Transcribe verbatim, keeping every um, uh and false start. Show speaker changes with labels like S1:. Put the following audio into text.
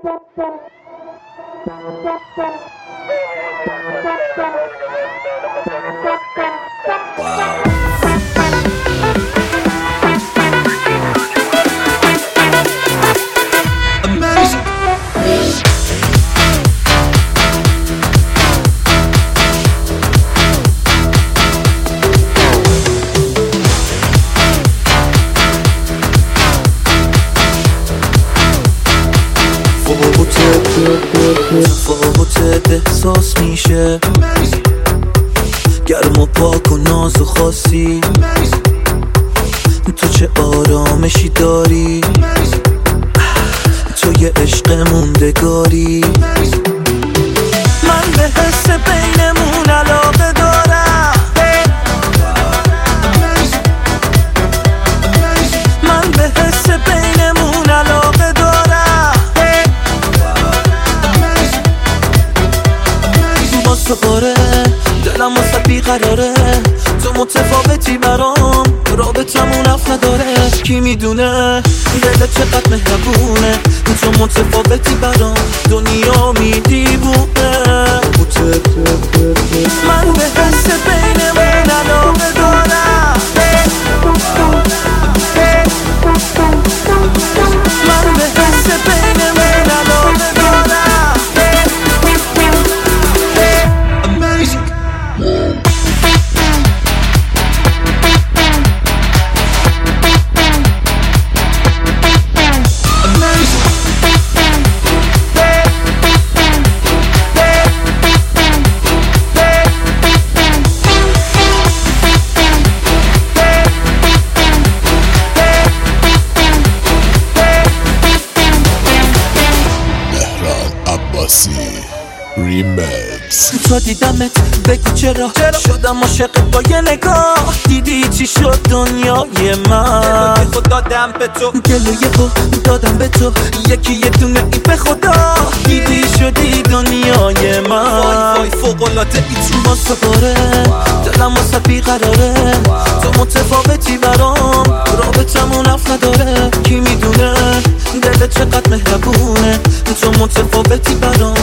S1: فوقت احساس میشه گرم و پاک و ناز و خاصی، تو چه آرامشی داری، تو یه عشق موندگاری. من به حس بینمون علاقه دارم، من به حس بینمون علاقه دارم. باز تو پاره دلم واسه بیقراره، تو متفاوتی برام، رابطمون اف نداره. کی میدونه دلت چقدر مهربونه، تو متفاوتی برام، دنیا میدیبونه. من به حس بینمون علاقه دارم، من به حس بینمون علاقه دارم.
S2: ریمیکس.
S1: تو دیدمت بگو چرا شدم عاشق با یه نگاه، دیدی چی شد دنیای من.
S3: گلوی خود دادم به تو،
S1: گلوی خود دادم به تو، یکی یه دونه ای به خدا، دیدی شدی دنیای من.
S3: وای وای فوق‌العاده ای تو،
S1: باز تو پاره دلم واسه بیقراره، تو متفاوتی برام، رابطمون اف نداره. کی میدونه دلت چقدر مهربونه، تو متفاوتی برام،